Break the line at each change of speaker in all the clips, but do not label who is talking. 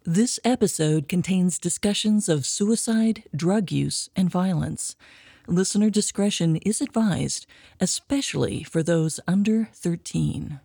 This episode contains discussions of suicide, drug use, and violence. Listener discretion is advised, especially for those under 13.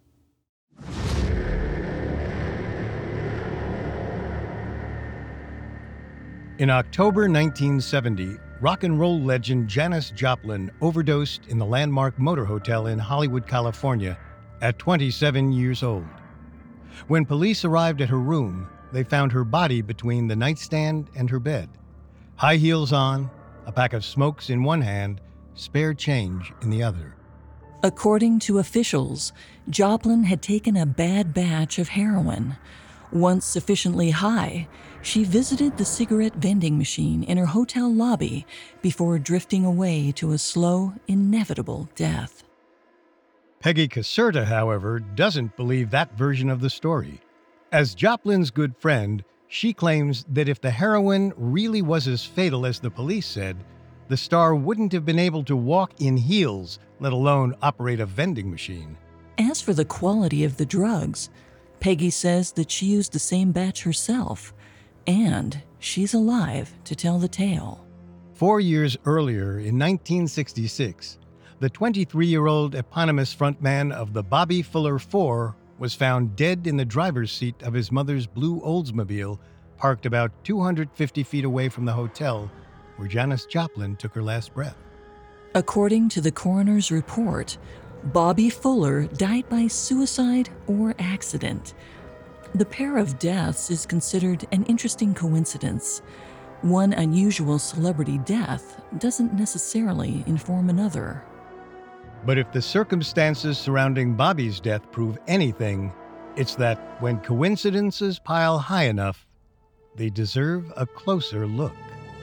In October 1970, rock and roll legend Janis Joplin overdosed in the Landmark Motor Hotel in Hollywood, California, at 27 years old. When police arrived at her room, they found her body between the nightstand and her bed. High heels on, a pack of smokes in one hand, spare change in the other.
According to officials, Joplin had taken a bad batch of heroin. Once sufficiently high, she visited the cigarette vending machine in her hotel lobby before drifting away to a slow, inevitable death.
Peggy Caserta, however, doesn't believe that version of the story. As Joplin's good friend, she claims that if the heroin really was as fatal as the police said, the star wouldn't have been able to walk in heels, let alone operate a vending machine.
As for the quality of the drugs, Peggy says that she used the same batch herself, and she's alive to tell the tale.
4 years earlier, in 1966, the 23-year-old eponymous frontman of the Bobby Fuller Four was found dead in the driver's seat of his mother's blue Oldsmobile, parked about 250 feet away from the hotel where Janis Joplin took her last breath.
According to the coroner's report, Bobby Fuller died by suicide or accident. The pair of deaths is considered an interesting coincidence. One unusual celebrity death doesn't necessarily inform another.
But if the circumstances surrounding Bobby's death prove anything, it's that when coincidences pile high enough, they deserve a closer look.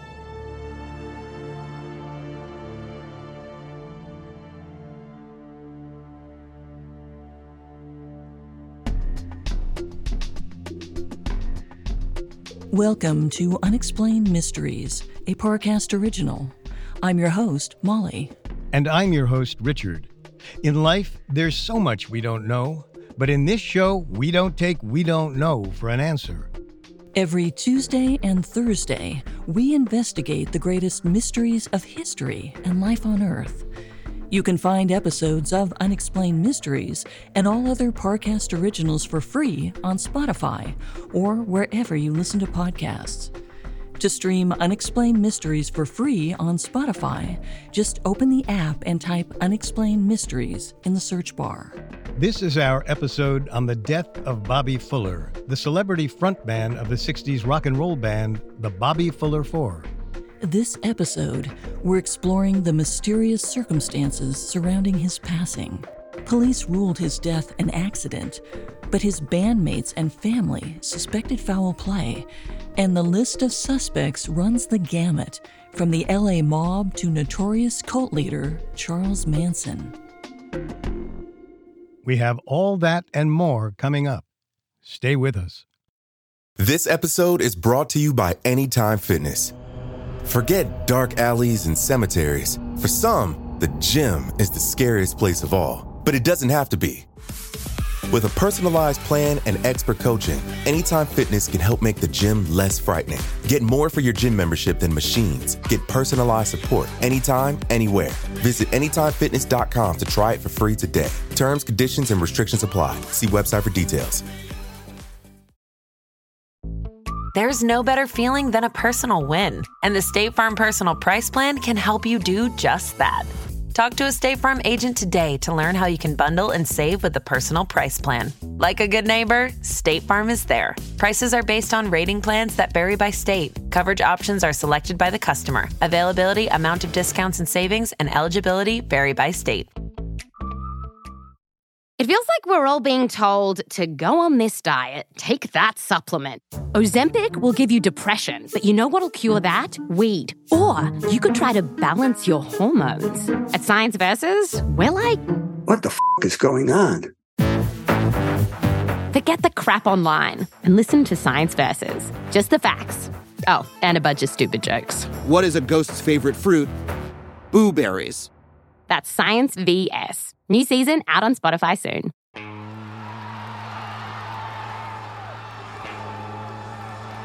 Welcome to Unexplained Mysteries, a Parcast original. I'm your host, Molly.
And I'm your host, Richard. In life, there's so much we don't know, but in this show, we don't take "we don't know" for an answer.
Every Tuesday and Thursday, we investigate the greatest mysteries of history and life on Earth. You can find episodes of Unexplained Mysteries and all other Parcast originals for free on Spotify or wherever you listen to podcasts. To stream Unexplained Mysteries for free on Spotify, just open the app and type Unexplained Mysteries in the search bar.
This is our episode on the death of Bobby Fuller, the celebrity frontman of the 60s rock and roll band, the Bobby Fuller Four.
This episode, we're exploring the mysterious circumstances surrounding his passing. Police ruled his death an accident, but his bandmates and family suspected foul play, and the list of suspects runs the gamut, from the LA mob to notorious cult leader Charles Manson.
We have all that and more coming up. Stay with us.
This episode is brought to you by Anytime Fitness. Forget dark alleys and cemeteries. For some, the gym is the scariest place of all, but it doesn't have to be. With a personalized plan and expert coaching, Anytime Fitness can help make the gym less frightening. Get more for your gym membership than machines. Get personalized support anytime, anywhere. Visit AnytimeFitness.com to try it for free today. Terms, conditions, and restrictions apply. See website for details.
There's no better feeling than a personal win, and the State Farm Personal Price Plan can help you do just that. Talk to a State Farm agent today to learn how you can bundle and save with the Personal Price Plan. Like a good neighbor, State Farm is there. Prices are based on rating plans that vary by state. Coverage options are selected by the customer. Availability, amount of discounts and savings, and eligibility vary by state.
It feels like we're all being told to go on this diet, take that supplement. Ozempic will give you depression, but you know what'll cure that? Weed. Or you could try to balance your hormones. At Science Versus, we're like,
what the is going on?
Forget the crap online and listen to Science Versus. Just the facts. Oh, and a bunch of stupid jokes.
What is a ghost's favorite fruit? Blueberries.
That's Science VS. New season out on Spotify soon.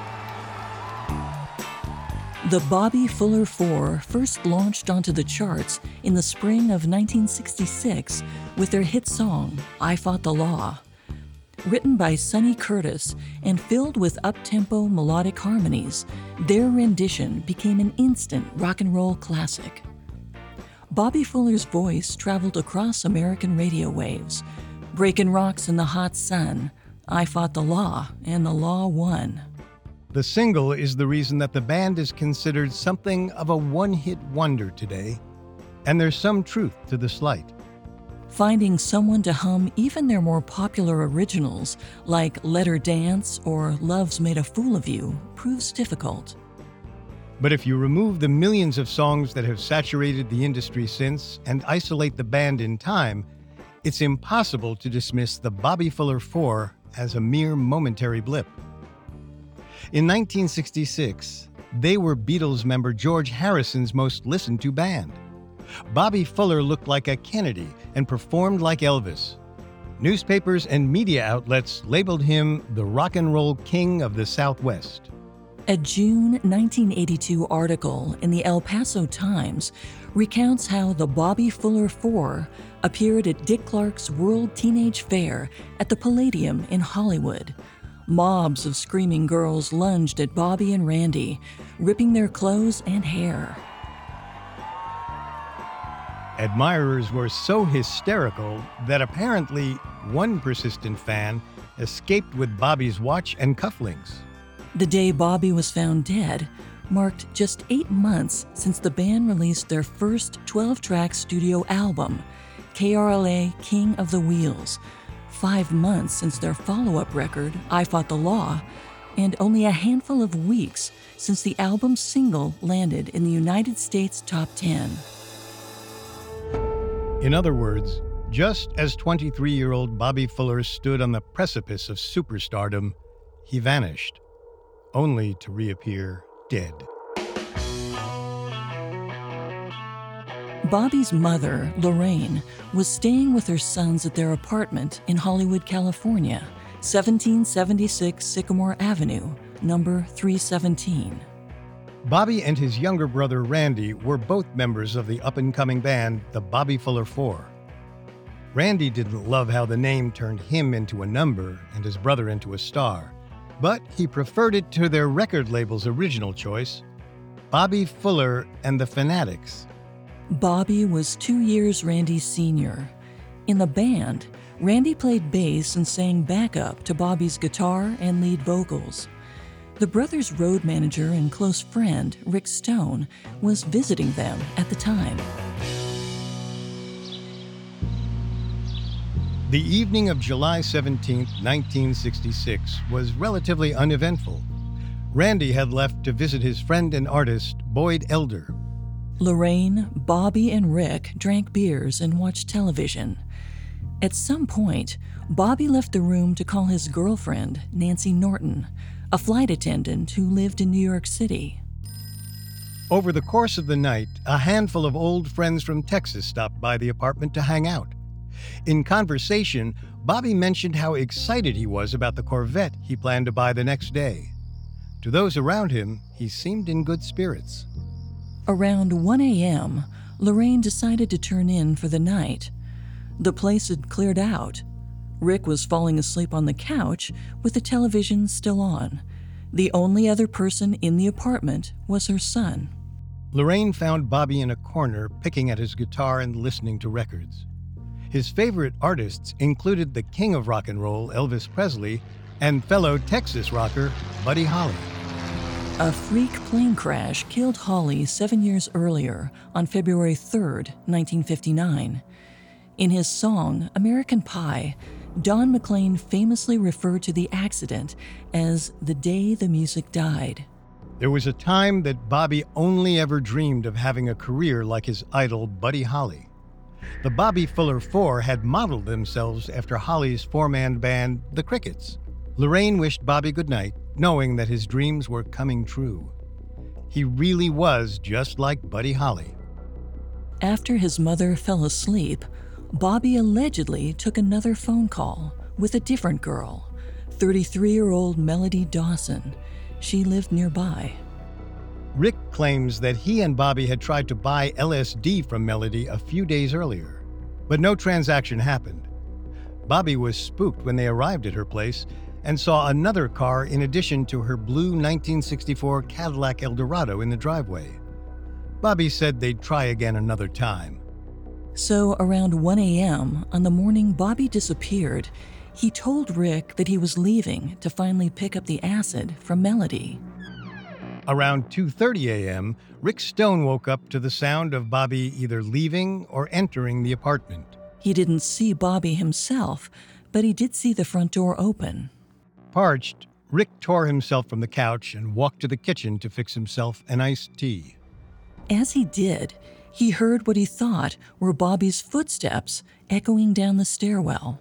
The Bobby Fuller Four first launched onto the charts in the spring of 1966 with their hit song, I Fought the Law. Written by Sonny Curtis and filled with up-tempo melodic harmonies, their rendition became an instant rock and roll classic. Bobby Fuller's voice traveled across American radio waves, breaking rocks in the hot sun, I Fought the Law, and the law won.
The single is the reason that the band is considered something of a one-hit wonder today, and there's some truth to the slight.
Finding someone to hum even their more popular originals, like Let Her Dance or Love's Made a Fool of You, proves difficult.
But if you remove the millions of songs that have saturated the industry since and isolate the band in time, it's impossible to dismiss the Bobby Fuller Four as a mere momentary blip. In 1966, they were Beatles member George Harrison's most listened to band. Bobby Fuller looked like a Kennedy and performed like Elvis. Newspapers and media outlets labeled him the rock and roll king of the Southwest.
A June 1982 article in the El Paso Times recounts how the Bobby Fuller Four appeared at Dick Clark's World Teenage Fair at the Palladium in Hollywood. Mobs of screaming girls lunged at Bobby and Randy, ripping their clothes and hair.
Admirers were so hysterical that apparently one persistent fan escaped with Bobby's watch and cufflinks.
The day Bobby was found dead marked just 8 months since the band released their first 12-track studio album, KRLA King of the Wheels, 5 months since their follow-up record, I Fought the Law, and only a handful of weeks since the album's single landed in the United States top 10.
In other words, just as 23-year-old Bobby Fuller stood on the precipice of superstardom, he vanished, only to reappear dead.
Bobby's mother, Lorraine, was staying with her sons at their apartment in Hollywood, California, 1776 Sycamore Avenue, number 317.
Bobby and his younger brother Randy were both members of the up-and-coming band, the Bobby Fuller Four. Randy didn't love how the name turned him into a number and his brother into a star, but he preferred it to their record label's original choice, Bobby Fuller and the Fanatics.
Bobby was 2 years Randy's senior. In the band, Randy played bass and sang backup to Bobby's guitar and lead vocals. The brothers' road manager and close friend, Rick Stone, was visiting them at the time.
The evening of July 17, 1966, was relatively uneventful. Randy had left to visit his friend and artist, Boyd Elder.
Lorraine, Bobby, and Rick drank beers and watched television. At some point, Bobby left the room to call his girlfriend, Nancy Norton, a flight attendant who lived in New York City.
Over the course of the night, a handful of old friends from Texas stopped by the apartment to hang out. In conversation, Bobby mentioned how excited he was about the Corvette he planned to buy the next day. To those around him, he seemed in good spirits.
Around 1 a.m., Lorraine decided to turn in for the night. The place had cleared out. Rick was falling asleep on the couch with the television still on. The only other person in the apartment was her son.
Lorraine found Bobby in a corner, picking at his guitar and listening to records. His favorite artists included the king of rock and roll, Elvis Presley, and fellow Texas rocker, Buddy Holly.
A freak plane crash killed Holly 7 years earlier, on February 3, 1959. In his song, American Pie, Don McLean famously referred to the accident as the day the music died.
There was a time that Bobby only ever dreamed of having a career like his idol, Buddy Holly. The Bobby Fuller Four had modeled themselves after Holly's four-man band, the Crickets. Lorraine wished Bobby goodnight, knowing that his dreams were coming true. He really was just like Buddy Holly.
After his mother fell asleep, Bobby allegedly took another phone call with a different girl, 33-year-old Melody Dawson. She lived nearby.
Rick claims that he and Bobby had tried to buy LSD from Melody a few days earlier, but no transaction happened. Bobby was spooked when they arrived at her place and saw another car in addition to her blue 1964 Cadillac Eldorado in the driveway. Bobby said they'd try again another time.
So around 1 a.m. on the morning Bobby disappeared, he told Rick that he was leaving to finally pick up the acid from Melody.
Around 2:30 a.m., Rick Stone woke up to the sound of Bobby either leaving or entering the apartment.
He didn't see Bobby himself, but he did see the front door open.
Parched, Rick tore himself from the couch and walked to the kitchen to fix himself an iced tea.
As he did, he heard what he thought were Bobby's footsteps echoing down the stairwell.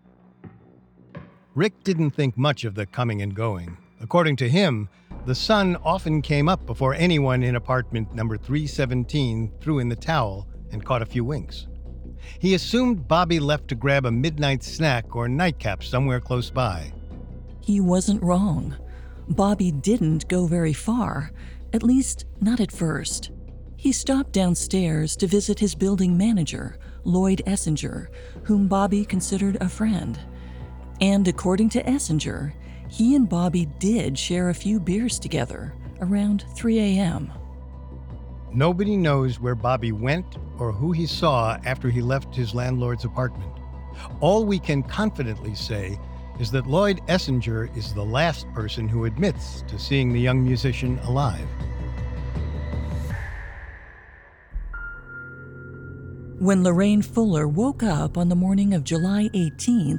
Rick didn't think much of the coming and going. According to him, the sun often came up before anyone in apartment number 317 threw in the towel and caught a few winks. He assumed Bobby left to grab a midnight snack or nightcap somewhere close by.
He wasn't wrong. Bobby didn't go very far, at least not at first. He stopped downstairs to visit his building manager, Lloyd Essinger, whom Bobby considered a friend. And according to Essinger, he and Bobby did share a few beers together around 3 a.m.
Nobody knows where Bobby went or who he saw after he left his landlord's apartment. All we can confidently say is that Lloyd Essinger is the last person who admits to seeing the young musician alive.
When Lorraine Fuller woke up on the morning of July 18,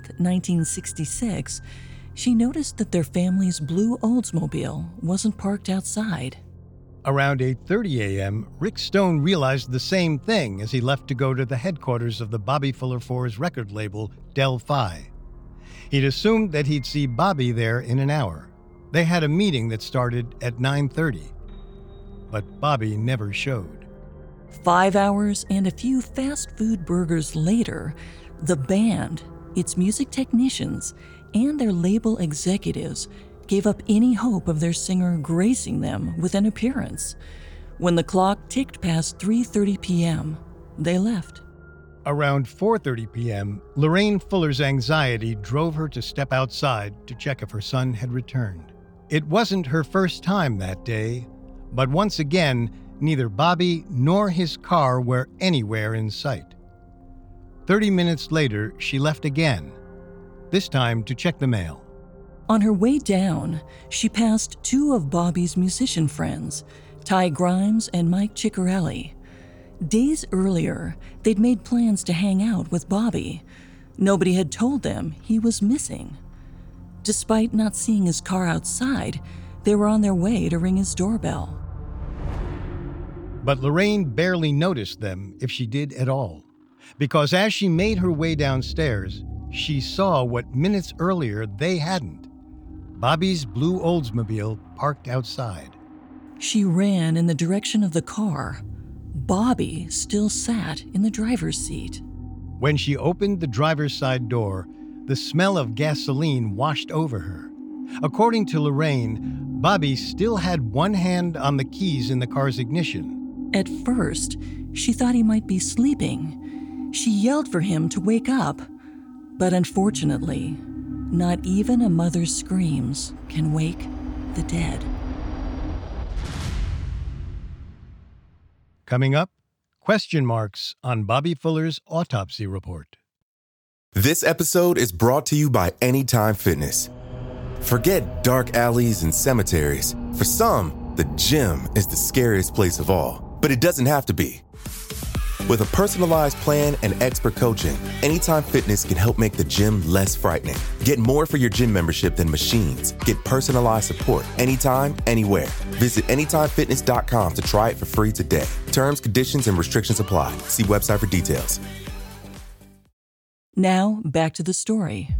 1966, she noticed that their family's blue Oldsmobile wasn't parked outside.
Around 8:30 a.m., Rick Stone realized the same thing as he left to go to the headquarters of the Bobby Fuller Four's record label, Del-Fi. He'd assumed that he'd see Bobby there in an hour. They had a meeting that started at 9:30, but Bobby never showed.
5 hours and a few fast food burgers later, the band, its music technicians, and their label executives gave up any hope of their singer gracing them with an appearance. When the clock ticked past 3:30 p.m., they left.
Around 4:30 p.m., Lorraine Fuller's anxiety drove her to step outside to check if her son had returned. It wasn't her first time that day, but once again, neither Bobby nor his car were anywhere in sight. 30 minutes later, she left again, this time to check the mail.
On her way down, she passed two of Bobby's musician friends, Ty Grimes and Mike Ciccarelli. Days earlier, they'd made plans to hang out with Bobby. Nobody had told them he was missing. Despite not seeing his car outside, they were on their way to ring his doorbell.
But Lorraine barely noticed them, if she did at all, because as she made her way downstairs, she saw what minutes earlier they hadn't: Bobby's blue Oldsmobile parked outside.
She ran in the direction of the car. Bobby still sat in the driver's seat.
When she opened the driver's side door, the smell of gasoline washed over her. According to Lorraine, Bobby still had one hand on the keys in the car's ignition.
At first, she thought he might be sleeping. She yelled for him to wake up, but unfortunately, not even a mother's screams can wake the dead.
Coming up, question marks on Bobby Fuller's autopsy report.
This episode is brought to you by Anytime Fitness. Forget dark alleys and cemeteries. For some, the gym is the scariest place of all. But it doesn't have to be. With a personalized plan and expert coaching, Anytime Fitness can help make the gym less frightening. Get more for your gym membership than machines. Get personalized support anytime, anywhere. Visit AnytimeFitness.com to try it for free today. Terms, conditions, and restrictions apply. See website for details.
Now, back to the story.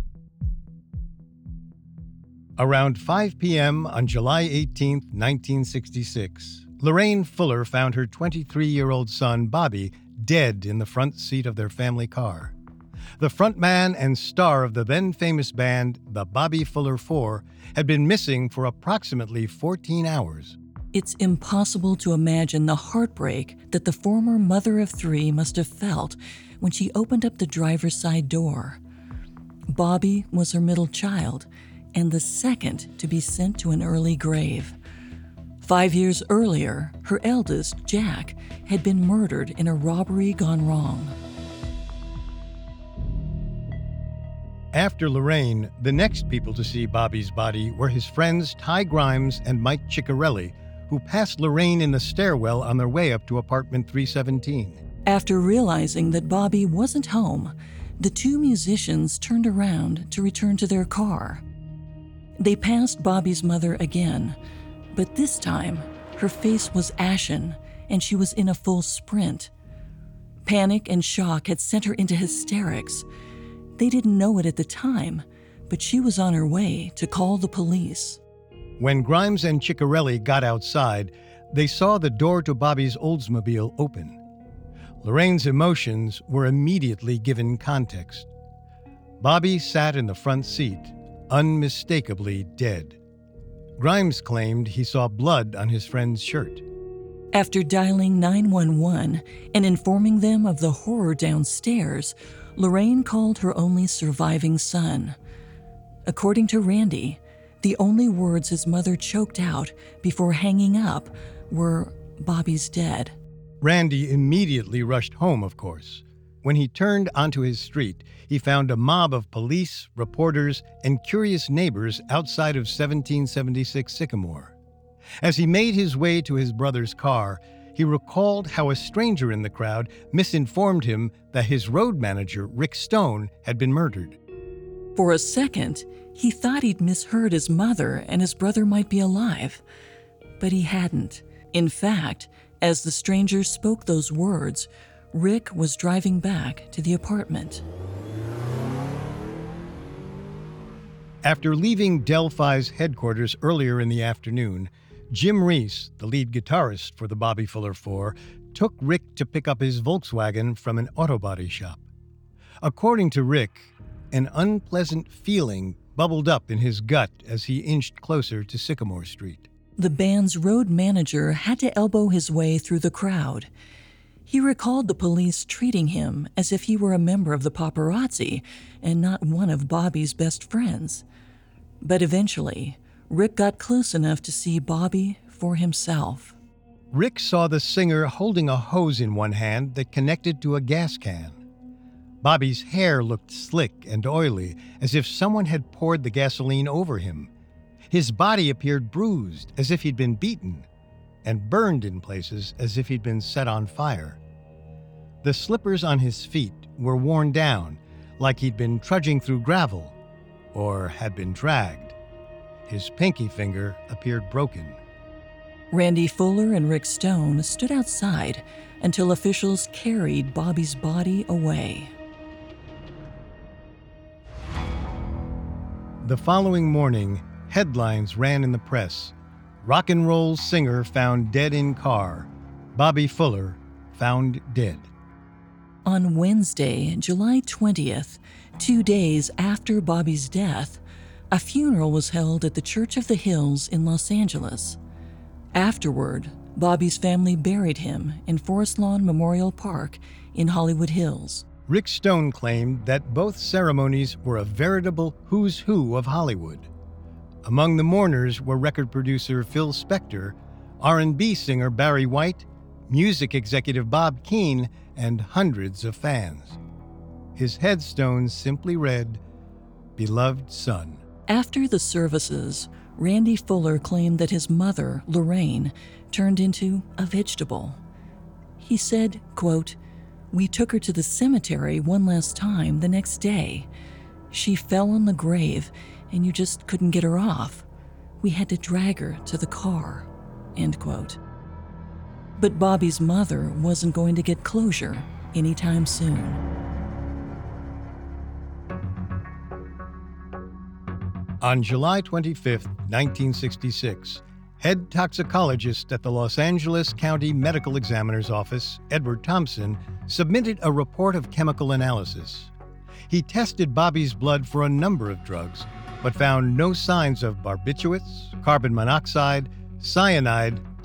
Around 5 p.m. on July 18, 1966, Lorraine Fuller found her 23-year-old son, Bobby, dead in the front seat of their family car. The frontman and star of the then-famous band, the Bobby Fuller Four, had been missing for approximately 14 hours.
It's impossible to imagine the heartbreak that the former mother of three must have felt when she opened up the driver's side door. Bobby was her middle child and the second to be sent to an early grave. 5 years earlier, her eldest, Jack, had been murdered in a robbery gone wrong.
After Lorraine, the next people to see Bobby's body were his friends Ty Grimes and Mike Ciccarelli, who passed Lorraine in the stairwell on their way up to apartment 317.
After realizing that Bobby wasn't home, the two musicians turned around to return to their car. They passed Bobby's mother again, but this time her face was ashen and she was in a full sprint. Panic and shock had sent her into hysterics. They didn't know it at the time, but she was on her way to call the police.
When Grimes and Ciccarelli got outside, they saw the door to Bobby's Oldsmobile open. Lorraine's emotions were immediately given context. Bobby sat in the front seat, unmistakably dead. Grimes claimed he saw blood on his friend's shirt.
After dialing 911 and informing them of the horror downstairs, Lorraine called her only surviving son. According to Randy, the only words his mother choked out before hanging up were, "Bobby's dead."
Randy immediately rushed home, of course. When he turned onto his street, he found a mob of police, reporters, and curious neighbors outside of 1776 Sycamore. As he made his way to his brother's car, he recalled how a stranger in the crowd misinformed him that his road manager, Rick Stone, had been murdered.
For a second, he thought he'd misheard his mother and his brother might be alive. But he hadn't. In fact, as the stranger spoke those words, Rick was driving back to the apartment.
After leaving Delphi's headquarters earlier in the afternoon, Jim Reese, the lead guitarist for the Bobby Fuller Four, took Rick to pick up his Volkswagen from an auto body shop. According to Rick, an unpleasant feeling bubbled up in his gut as he inched closer to Sycamore Street.
The band's road manager had to elbow his way through the crowd. He recalled the police treating him as if he were a member of the paparazzi and not one of Bobby's best friends. But eventually, Rick got close enough to see Bobby for himself.
Rick saw the singer holding a hose in one hand that connected to a gas can. Bobby's hair looked slick and oily, as if someone had poured the gasoline over him. His body appeared bruised, as if he'd been beaten, and burned in places as if he'd been set on fire. The slippers on his feet were worn down, like he'd been trudging through gravel, or had been dragged. His pinky finger appeared broken.
Randy Fuller and Rick Stone stood outside until officials carried Bobby's body away.
The following morning, headlines ran in the press. Rock and roll singer found dead in car. Bobby Fuller found dead.
On Wednesday, July 20th, 2 days after Bobby's death, a funeral was held at the Church of the Hills in Los Angeles. Afterward, Bobby's family buried him in Forest Lawn Memorial Park in Hollywood Hills.
Rick Stone claimed that both ceremonies were a veritable who's who of Hollywood. Among the mourners were record producer Phil Spector, R&B singer Barry White, music executive Bob Keane, and hundreds of fans. His headstone simply read, "Beloved Son."
After the services, Randy Fuller claimed that his mother, Lorraine, turned into a vegetable. He said, quote, "We took her to the cemetery one last time the next day. She fell on the grave and you just couldn't get her off. We had to drag her to the car," end quote. But Bobby's mother wasn't going to get closure anytime soon.
On July 25, 1966, head toxicologist at the Los Angeles County Medical Examiner's Office, Edward Thompson, submitted a report of chemical analysis. He tested Bobby's blood for a number of drugs, but found no signs of barbiturates, carbon monoxide, cyanide,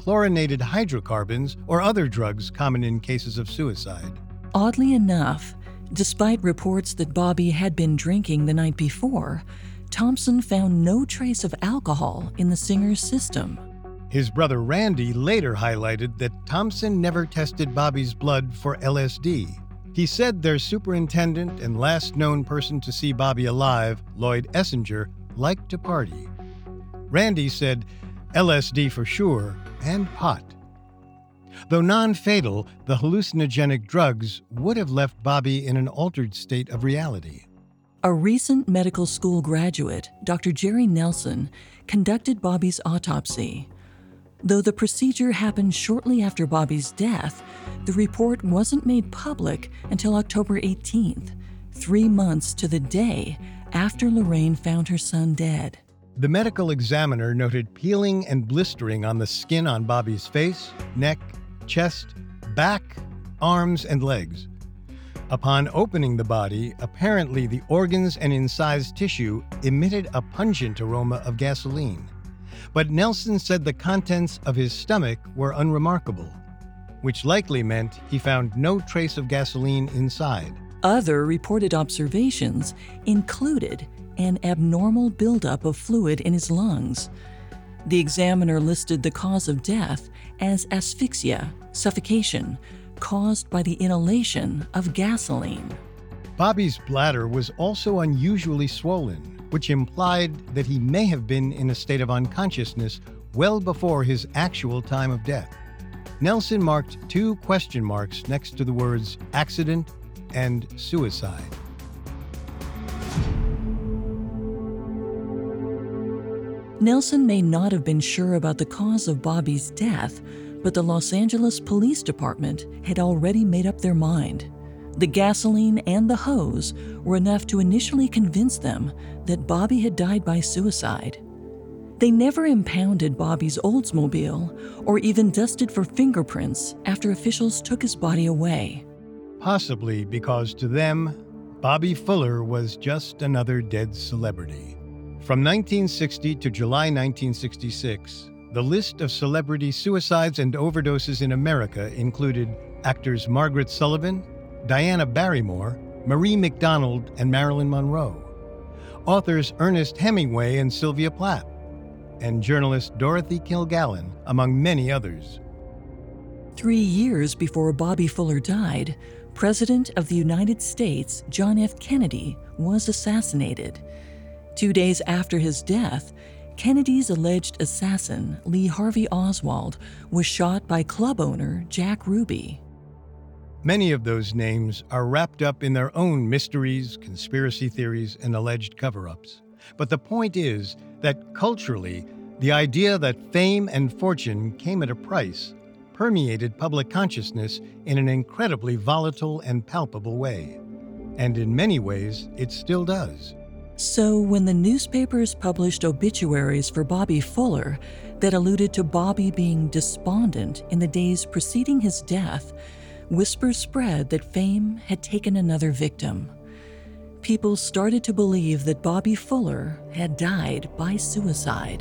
chlorinated hydrocarbons or other drugs common in cases of suicide.
Oddly enough, despite reports that Bobby had been drinking the night before, Thompson found no trace of alcohol in the singer's system.
His brother Randy later highlighted that Thompson never tested Bobby's blood for LSD. He said their superintendent and last known person to see Bobby alive, Lloyd Essinger, liked to party. Randy said LSD for sure, and pot. Though non-fatal, the hallucinogenic drugs would have left Bobby in an altered state of reality.
A recent medical school graduate, Dr. Jerry Nelson, conducted Bobby's autopsy. Though the procedure happened shortly after Bobby's death, the report wasn't made public until October 18th, 3 months to the day after Lorraine found her son dead.
The medical examiner noted peeling and blistering on the skin on Bobby's face, neck, chest, back, arms, and legs. Upon opening the body, apparently the organs and incised tissue emitted a pungent aroma of gasoline. But Nelson said the contents of his stomach were unremarkable, which likely meant he found no trace of gasoline inside.
Other reported observations included an abnormal buildup of fluid in his lungs. The examiner listed the cause of death as asphyxia, suffocation, caused by the inhalation of gasoline.
Bobby's bladder was also unusually swollen, which implied that he may have been in a state of unconsciousness well before his actual time of death. Nelson marked 2 question marks next to the words accident and suicide.
Nelson may not have been sure about the cause of Bobby's death, but the Los Angeles Police Department had already made up their mind. The gasoline and the hose were enough to initially convince them that Bobby had died by suicide. They never impounded Bobby's Oldsmobile or even dusted for fingerprints after officials took his body away.
Possibly because to them, Bobby Fuller was just another dead celebrity. From 1960 to July 1966, the list of celebrity suicides and overdoses in America included actors Margaret Sullivan, Diana Barrymore, Marie McDonald, and Marilyn Monroe, authors Ernest Hemingway and Sylvia Plath, and journalist Dorothy Kilgallen, among many others.
3 years before Bobby Fuller died, President of the United States John F. Kennedy was assassinated. 2 days after his death, Kennedy's alleged assassin, Lee Harvey Oswald, was shot by club owner Jack Ruby.
Many of those names are wrapped up in their own mysteries, conspiracy theories, and alleged cover-ups. But the point is that culturally, the idea that fame and fortune came at a price permeated public consciousness in an incredibly volatile and palpable way. And in many ways, it still does.
So when the newspapers published obituaries for Bobby Fuller that alluded to Bobby being despondent in the days preceding his death, whispers spread that fame had taken another victim. People started to believe that Bobby Fuller had died by suicide.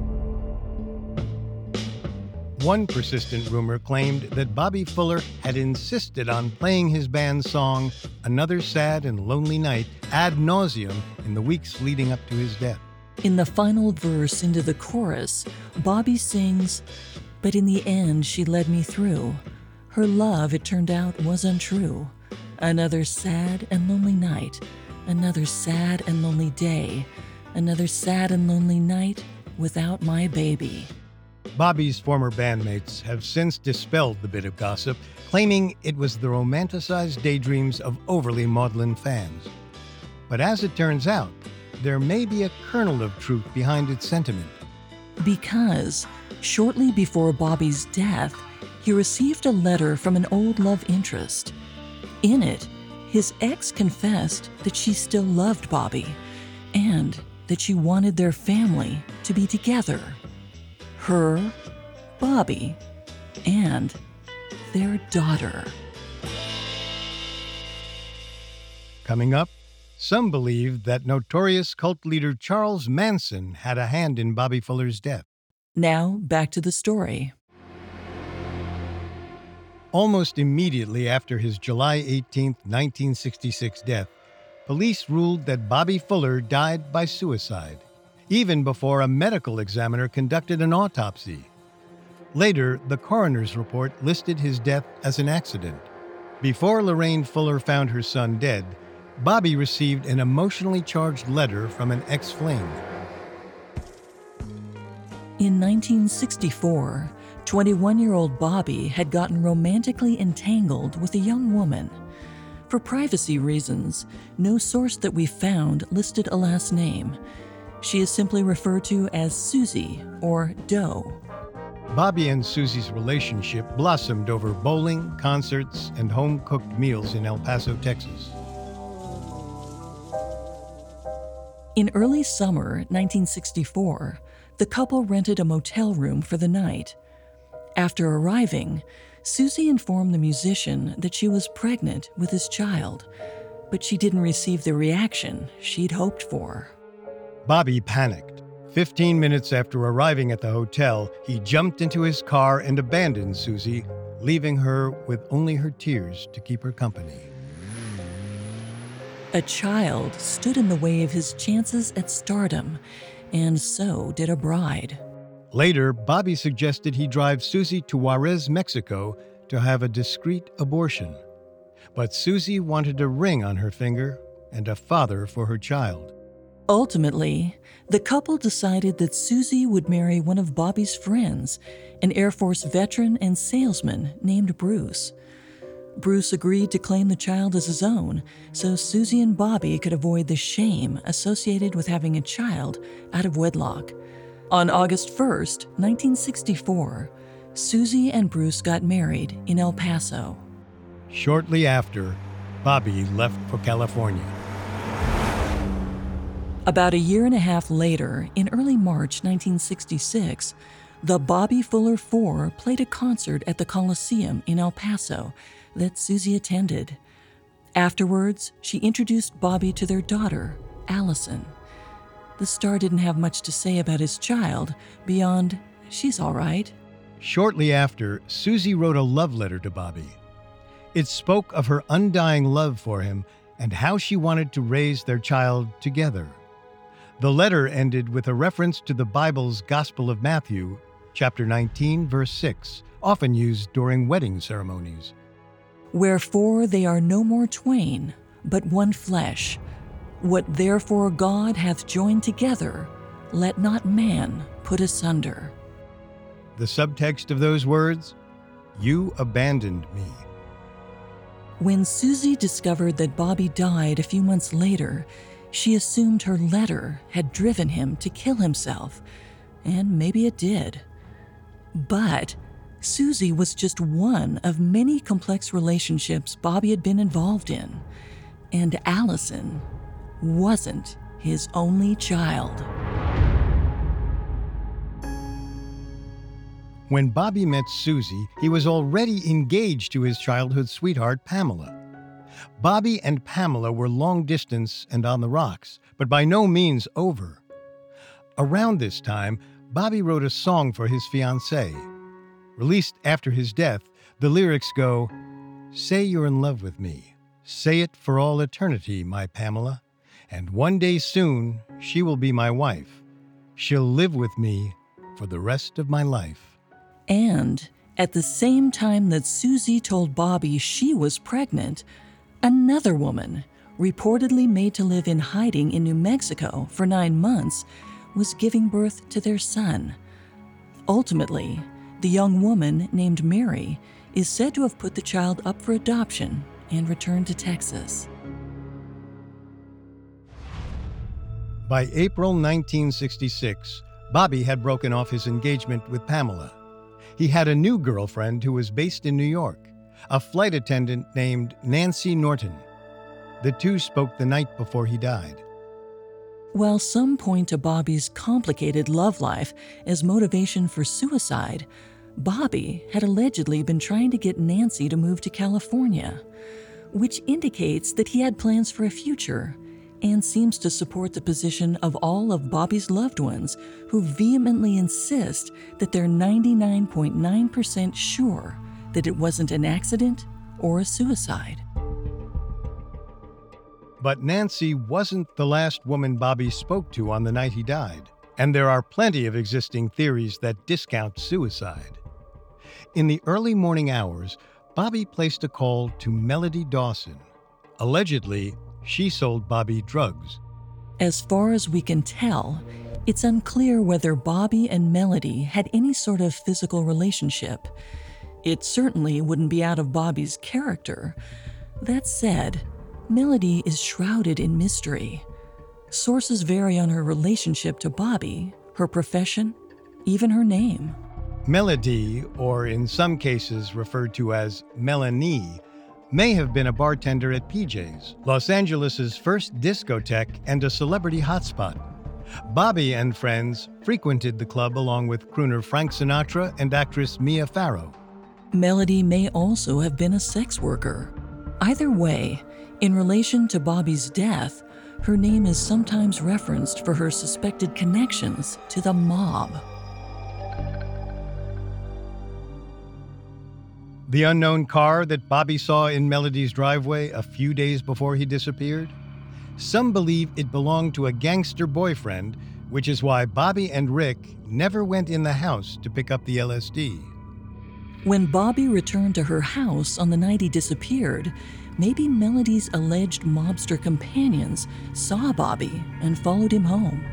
One persistent rumor claimed that Bobby Fuller had insisted on playing his band's song, Another Sad and Lonely Night, ad nauseum in the weeks leading up to his death.
In the final verse into the chorus, Bobby sings, "But in the end she led me through. Her love, it turned out, was untrue. Another sad and lonely night, another sad and lonely day, another sad and lonely night without my baby."
Bobby's former bandmates have since dispelled the bit of gossip, claiming it was the romanticized daydreams of overly maudlin fans. But as it turns out, there may be a kernel of truth behind its sentiment.
Because shortly before Bobby's death, he received a letter from an old love interest. In it, his ex confessed that she still loved Bobby and that she wanted their family to be together. Her, Bobby, and their daughter.
Coming up, some believe that notorious cult leader Charles Manson had a hand in Bobby Fuller's death.
Now, back to the story.
Almost immediately after his July 18, 1966 death, police ruled that Bobby Fuller died by suicide, even before a medical examiner conducted an autopsy. Later, the coroner's report listed his death as an accident. Before Lorraine Fuller found her son dead, Bobby received an emotionally charged letter from an ex-flame.
In 1964, 21-year-old Bobby had gotten romantically entangled with a young woman. For privacy reasons, no source that we found listed a last name. She is simply referred to as Susie or Doe.
Bobby and Susie's relationship blossomed over bowling, concerts, and home-cooked meals in El Paso, Texas.
In early summer 1964, the couple rented a motel room for the night. After arriving, Susie informed the musician that she was pregnant with his child, but she didn't receive the reaction she'd hoped for.
Bobby panicked. 15 minutes after arriving at the hotel, he jumped into his car and abandoned Susie, leaving her with only her tears to keep her company.
A child stood in the way of his chances at stardom, and so did a bride.
Later, Bobby suggested he drive Susie to Juarez, Mexico, to have a discreet abortion. But Susie wanted a ring on her finger and a father for her child.
Ultimately, the couple decided that Susie would marry one of Bobby's friends, an Air Force veteran and salesman named Bruce. Bruce agreed to claim the child as his own, so Susie and Bobby could avoid the shame associated with having a child out of wedlock. On August 1st, 1964, Susie and Bruce got married in El Paso.
Shortly after, Bobby left for California.
About a year and a half later, in early March 1966, the Bobby Fuller Four played a concert at the Coliseum in El Paso that Susie attended. Afterwards, she introduced Bobby to their daughter, Allison. The star didn't have much to say about his child beyond, "She's all right."
Shortly after, Susie wrote a love letter to Bobby. It spoke of her undying love for him and how she wanted to raise their child together. The letter ended with a reference to the Bible's Gospel of Matthew, chapter 19, verse 6, often used during wedding ceremonies.
"Wherefore they are no more twain, but one flesh. What therefore God hath joined together, let not man put asunder."
The subtext of those words, "You abandoned me."
When Susie discovered that Bobby died a few months later, she assumed her letter had driven him to kill himself, and maybe it did. But Susie was just one of many complex relationships Bobby had been involved in, and Allison wasn't his only child.
When Bobby met Susie, he was already engaged to his childhood sweetheart, Pamela. Bobby and Pamela were long distance and on the rocks, but by no means over. Around this time, Bobby wrote a song for his fiancée. Released after his death, the lyrics go, "Say you're in love with me. Say it for all eternity, my Pamela. And one day soon, she will be my wife. She'll live with me for the rest of my life."
And at the same time that Susie told Bobby she was pregnant, another woman, reportedly made to live in hiding in New Mexico for 9 months, was giving birth to their son. Ultimately, the young woman named Mary is said to have put the child up for adoption and returned to Texas.
By April 1966, Bobby had broken off his engagement with Pamela. He had a new girlfriend who was based in New York, a flight attendant named Nancy Norton. The two spoke the night before he died.
While some point to Bobby's complicated love life as motivation for suicide, Bobby had allegedly been trying to get Nancy to move to California, which indicates that he had plans for a future and seems to support the position of all of Bobby's loved ones who vehemently insist that they're 99.9% sure that it wasn't an accident or a suicide.
But Nancy wasn't the last woman Bobby spoke to on the night he died, and there are plenty of existing theories that discount suicide. In the early morning hours, Bobby placed a call to Melody Dawson. Allegedly, she sold Bobby drugs.
As far as we can tell, it's unclear whether Bobby and Melody had any sort of physical relationship. It certainly wouldn't be out of Bobby's character. That said, Melody is shrouded in mystery. Sources vary on her relationship to Bobby, her profession, even her name.
Melody, or in some cases referred to as Melanie, may have been a bartender at PJ's, Los Angeles' first discotheque and a celebrity hotspot. Bobby and friends frequented the club along with crooner Frank Sinatra and actress Mia Farrow.
Melody may also have been a sex worker. Either way, in relation to Bobby's death, her name is sometimes referenced for her suspected connections to the mob.
The unknown car that Bobby saw in Melody's driveway a few days before he disappeared? Some believe it belonged to a gangster boyfriend, which is why Bobby and Rick never went in the house to pick up the LSD.
When Bobby returned to her house on the night he disappeared, maybe Melody's alleged mobster companions saw Bobby and followed him home.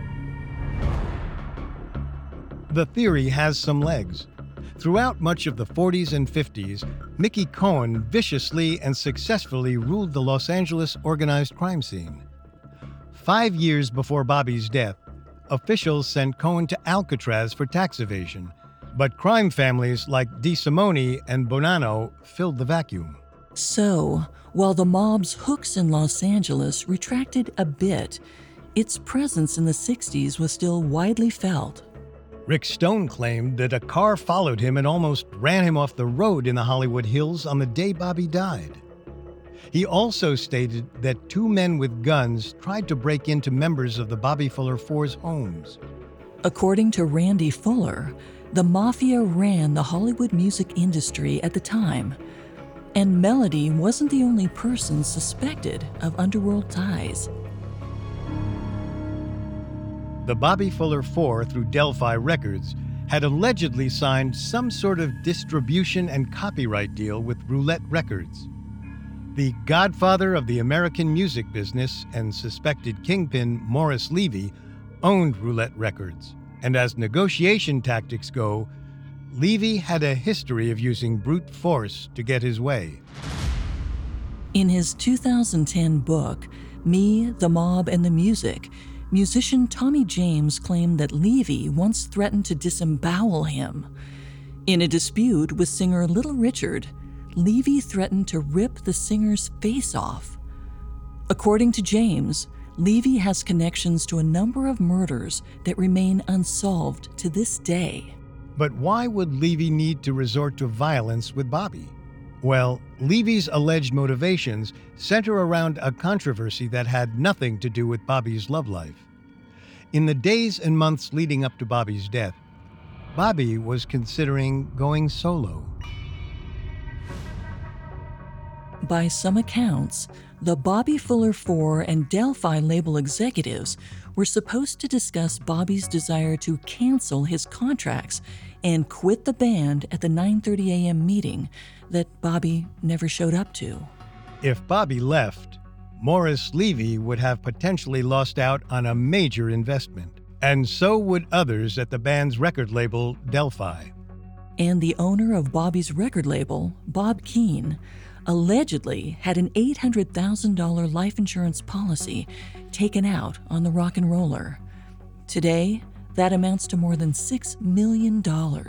The theory has some legs. Throughout much of the 40s and 50s, Mickey Cohen viciously and successfully ruled the Los Angeles organized crime scene. 5 years before Bobby's death, officials sent Cohen to Alcatraz for tax evasion, but crime families like DeSimone and Bonanno filled the vacuum.
So, while the mob's hooks in Los Angeles retracted a bit, its presence in the 60s was still widely felt.
Rick Stone claimed that a car followed him and almost ran him off the road in the Hollywood Hills on the day Bobby died. He also stated that 2 men with guns tried to break into members of the Bobby Fuller Four's homes.
According to Randy Fuller, the mafia ran the Hollywood music industry at the time, and Melody wasn't the only person suspected of underworld ties.
The Bobby Fuller Four, through Delphi Records, had allegedly signed some sort of distribution and copyright deal with Roulette Records. The godfather of the American music business and suspected kingpin Morris Levy owned Roulette Records, and as negotiation tactics go, Levy had a history of using brute force to get his way.
In his 2010 book, Me, the Mob, and the Music, musician Tommy James claimed that Levy once threatened to disembowel him. In a dispute with singer Little Richard, Levy threatened to rip the singer's face off. According to James, Levy has connections to a number of murders that remain unsolved to this day.
But why would Levy need to resort to violence with Bobby? Well, Levy's alleged motivations center around a controversy that had nothing to do with Bobby's love life. In the days and months leading up to Bobby's death, Bobby was considering going solo.
By some accounts, the Bobby Fuller Four and Delphi label executives were supposed to discuss Bobby's desire to cancel his contracts and quit the band at the 9:30 a.m. meeting that Bobby never showed up to.
If Bobby left, Morris Levy would have potentially lost out on a major investment, and so would others at the band's record label, Delphi.
And the owner of Bobby's record label, Bob Keane, allegedly had an $800,000 life insurance policy taken out on the rock and roller. Today, that amounts to more than $6 million.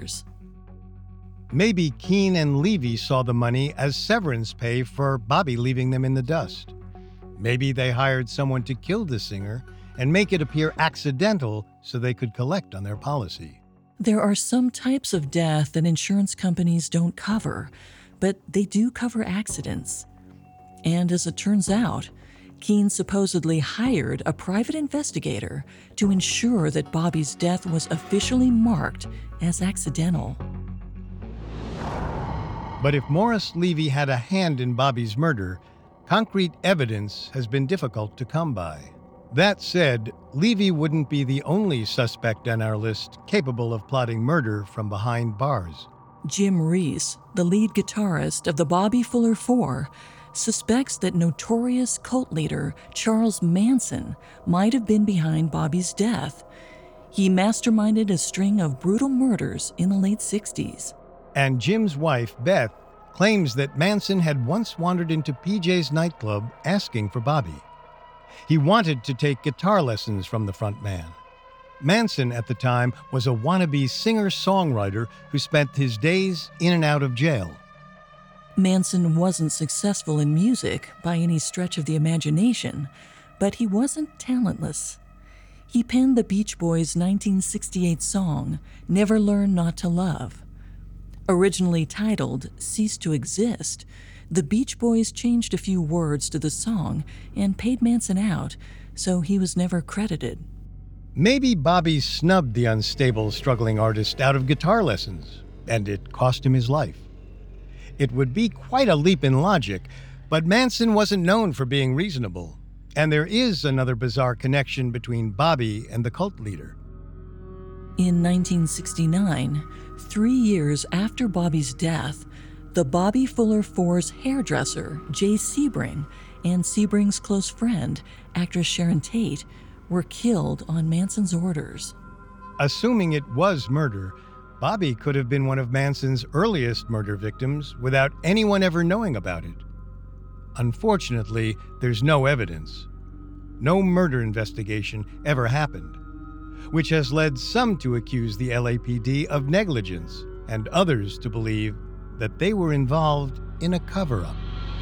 Maybe Keane and Levy saw the money as severance pay for Bobby leaving them in the dust. Maybe they hired someone to kill the singer and make it appear accidental so they could collect on their policy.
There are some types of death that insurance companies don't cover, but they do cover accidents. And as it turns out, Keane supposedly hired a private investigator to ensure that Bobby's death was officially marked as accidental.
But if Morris Levy had a hand in Bobby's murder, concrete evidence has been difficult to come by. That said, Levy wouldn't be the only suspect on our list capable of plotting murder from behind bars.
Jim Reese, the lead guitarist of the Bobby Fuller Four, suspects that notorious cult leader Charles Manson might have been behind Bobby's death. He masterminded a string of brutal murders in the late 60s.
And Jim's wife, Beth, claims that Manson had once wandered into PJ's nightclub asking for Bobby. He wanted to take guitar lessons from the front man. Manson, at the time, was a wannabe singer-songwriter who spent his days in and out of jail.
Manson wasn't successful in music by any stretch of the imagination, but he wasn't talentless. He penned the Beach Boys' 1968 song, Never Learn Not to Love. Originally titled Cease to Exist, the Beach Boys changed a few words to the song and paid Manson out, so he was never credited.
Maybe Bobby snubbed the unstable, struggling artist out of guitar lessons, and it cost him his life. It would be quite a leap in logic, but Manson wasn't known for being reasonable, and there is another bizarre connection between Bobby and the cult leader.
In 1969, 3 years after Bobby's death, the Bobby Fuller Four's hairdresser, Jay Sebring, and Sebring's close friend, actress Sharon Tate, were killed on Manson's orders.
Assuming it was murder, Bobby could have been one of Manson's earliest murder victims without anyone ever knowing about it. Unfortunately, there's no evidence. No murder investigation ever happened, which has led some to accuse the LAPD of negligence and others to believe that they were involved in a cover-up.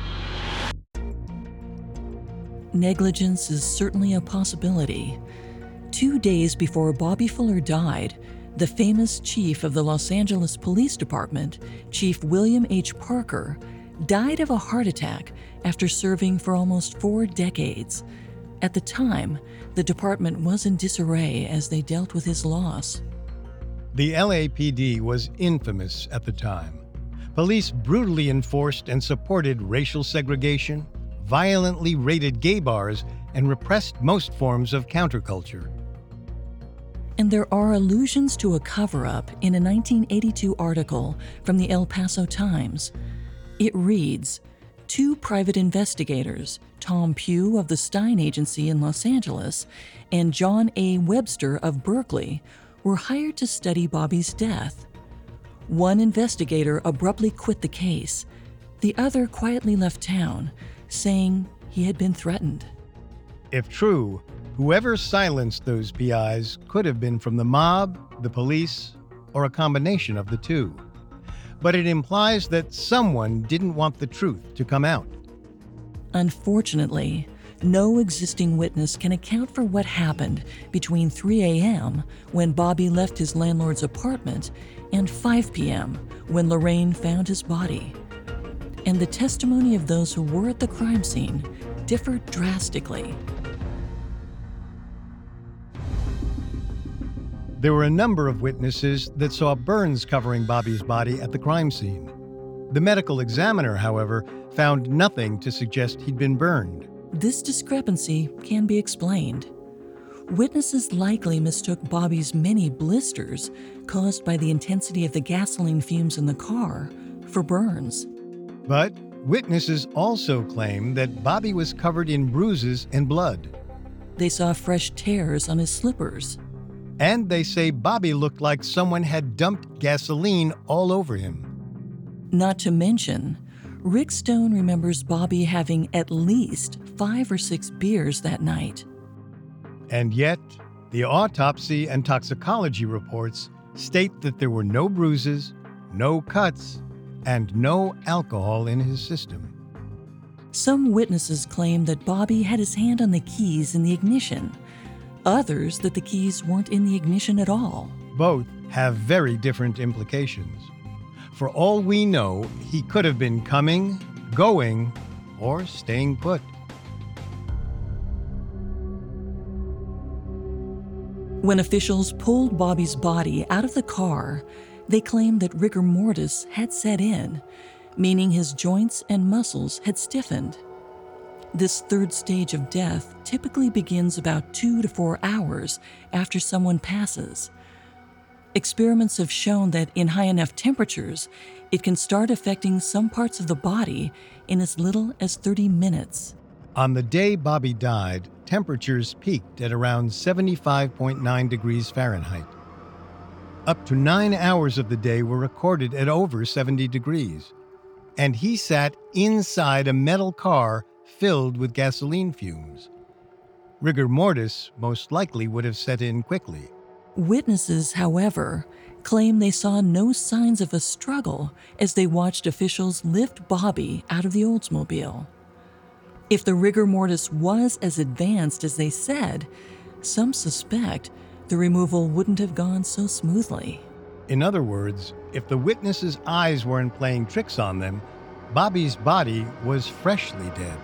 Negligence is certainly a possibility. 2 days before Bobby Fuller died, the famous chief of the Los Angeles Police Department, Chief William H. Parker, died of a heart attack after serving for almost 4 decades. At the time, the department was in disarray as they dealt with his loss.
The LAPD was infamous at the time. Police brutally enforced and supported racial segregation, violently raided gay bars, and repressed most forms of counterculture.
And there are allusions to a cover-up in a 1982 article from the El Paso Times. It reads, 2 private investigators, Tom Pugh of the Stein Agency in Los Angeles and John A. Webster of Berkeley, were hired to study Bobby's death. One investigator abruptly quit the case. The other quietly left town, saying he had been threatened.
If true, whoever silenced those PIs could have been from the mob, the police, or a combination of the two. But it implies that someone didn't want the truth to come out.
Unfortunately, no existing witness can account for what happened between 3 a.m. when Bobby left his landlord's apartment and 5 p.m. when Lorraine found his body. And the testimony of those who were at the crime scene differed drastically.
There were a number of witnesses that saw burns covering Bobby's body at the crime scene. The medical examiner, however, found nothing to suggest he'd been burned.
This discrepancy can be explained. Witnesses likely mistook Bobby's many blisters caused by the intensity of the gasoline fumes in the car for burns.
But witnesses also claim that Bobby was covered in bruises and blood.
They saw fresh tears on his slippers.
And they say Bobby looked like someone had dumped gasoline all over him.
Not to mention, Rick Stone remembers Bobby having at least 5 or 6 beers that night.
And yet, the autopsy and toxicology reports state that there were no bruises, no cuts, and no alcohol in his system.
Some witnesses claim that Bobby had his hand on the keys in the ignition. Others that the keys weren't in the ignition at all.
Both have very different implications. For all we know, he could have been coming, going, or staying put.
When officials pulled Bobby's body out of the car, they claimed that rigor mortis had set in, meaning his joints and muscles had stiffened. This third stage of death typically begins about 2 to 4 hours after someone passes. Experiments have shown that in high enough temperatures, it can start affecting some parts of the body in as little as 30 minutes.
On the day Bobby died, temperatures peaked at around 75.9 degrees Fahrenheit. Up to 9 hours of the day were recorded at over 70 degrees. And he sat inside a metal car filled with gasoline fumes. Rigor mortis most likely would have set in quickly.
Witnesses, however, claim they saw no signs of a struggle as they watched officials lift Bobby out of the Oldsmobile. If the rigor mortis was as advanced as they said, some suspect the removal wouldn't have gone so smoothly.
In other words, if the witnesses' eyes weren't playing tricks on them, Bobby's body was freshly dead.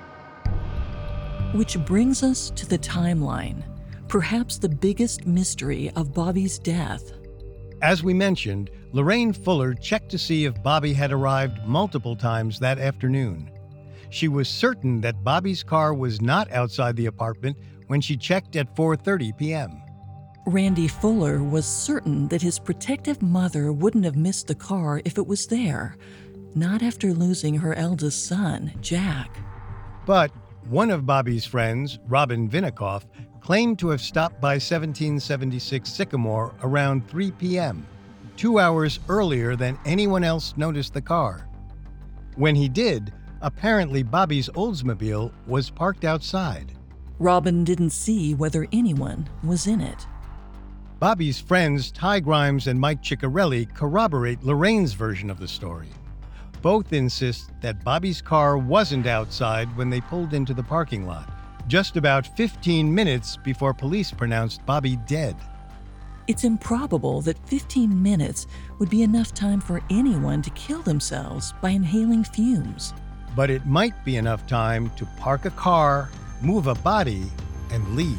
Which brings us to the timeline, perhaps the biggest mystery of Bobby's death.
As we mentioned, Lorraine Fuller checked to see if Bobby had arrived multiple times that afternoon. She was certain that Bobby's car was not outside the apartment when she checked at 4:30 p.m.
Randy Fuller was certain that his protective mother wouldn't have missed the car if it was there, not after losing her eldest son, Jack.
But one of Bobby's friends, Robin Vinikoff, claimed to have stopped by 1776 Sycamore around 3 p.m., 2 hours earlier than anyone else noticed the car. When he did, apparently Bobby's Oldsmobile was parked outside.
Robin didn't see whether anyone was in it.
Bobby's friends Ty Grimes and Mike Ciccarelli corroborate Lorraine's version of the story. Both insist that Bobby's car wasn't outside when they pulled into the parking lot, just about 15 minutes before police pronounced Bobby dead.
It's improbable that 15 minutes would be enough time for anyone to kill themselves by inhaling fumes.
But it might be enough time to park a car, move a body, and leave.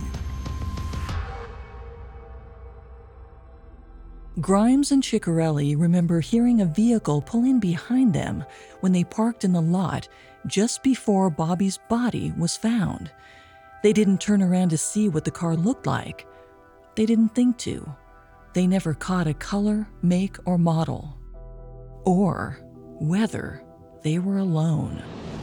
Grimes and Ciccarelli remember hearing a vehicle pull in behind them when they parked in the lot just before Bobby's body was found. They didn't turn around to see what the car looked like. They didn't think to. They never caught a color, make, or model. Or whether they were alone.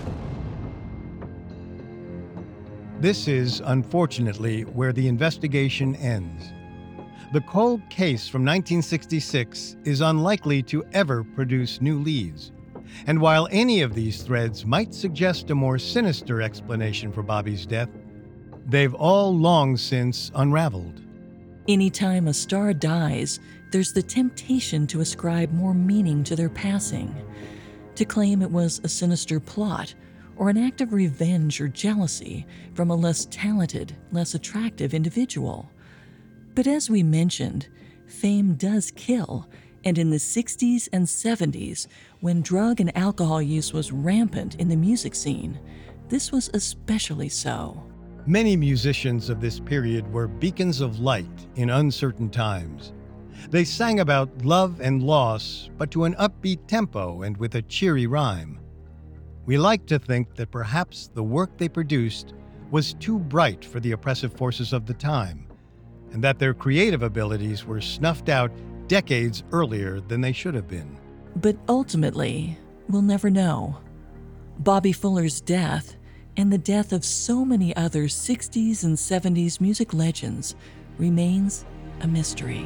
This is, unfortunately, where the investigation ends. The cold case from 1966 is unlikely to ever produce new leads. And while any of these threads might suggest a more sinister explanation for Bobby's death, they've all long since unraveled.
Anytime a star dies, there's the temptation to ascribe more meaning to their passing, to claim it was a sinister plot or an act of revenge or jealousy from a less talented, less attractive individual. But as we mentioned, fame does kill, and in the 60s and 70s, when drug and alcohol use was rampant in the music scene, this was especially so.
Many musicians of this period were beacons of light in uncertain times. They sang about love and loss, but to an upbeat tempo and with a cheery rhyme. We like to think that perhaps the work they produced was too bright for the oppressive forces of the time, and that their creative abilities were snuffed out decades earlier than they should have been.
But ultimately, we'll never know. Bobby Fuller's death, and the death of so many other 60s and 70s music legends, remains a mystery.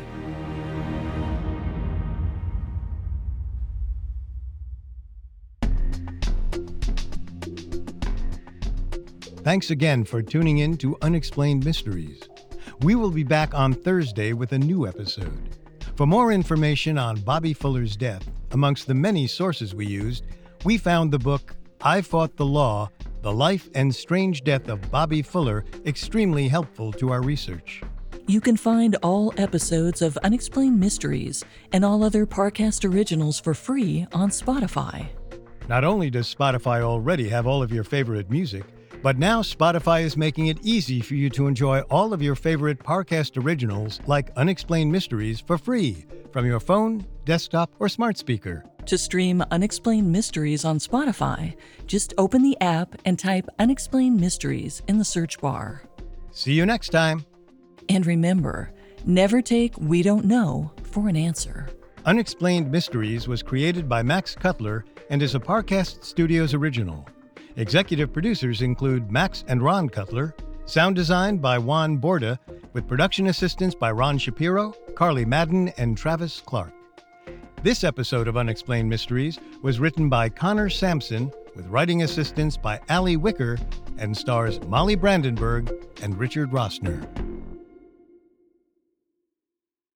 Thanks again for tuning in to Unexplained Mysteries. We will be back on Thursday with a new episode. For more information on Bobby Fuller's death, amongst the many sources we used, we found the book I Fought the Law, The Life and Strange Death of Bobby Fuller extremely helpful to our research.
You can find all episodes of Unexplained Mysteries and all other Parcast originals for free on Spotify.
Not only does Spotify already have all of your favorite music, but now Spotify is making it easy for you to enjoy all of your favorite Parcast originals like Unexplained Mysteries for free from your phone, desktop, or smart speaker.
To stream Unexplained Mysteries on Spotify, just open the app and type Unexplained Mysteries in the search bar.
See you next time.
And remember, never take "we don't know" for an answer.
Unexplained Mysteries was created by Max Cutler and is a Parcast Studios original. Executive producers include Max and Ron Cutler, sound design by Juan Borda, with production assistance by Ron Shapiro, Carly Madden, and Travis Clark. This episode of Unexplained Mysteries was written by Connor Sampson, with writing assistance by Allie Wicker, and stars Molly Brandenburg and Richard Rossner.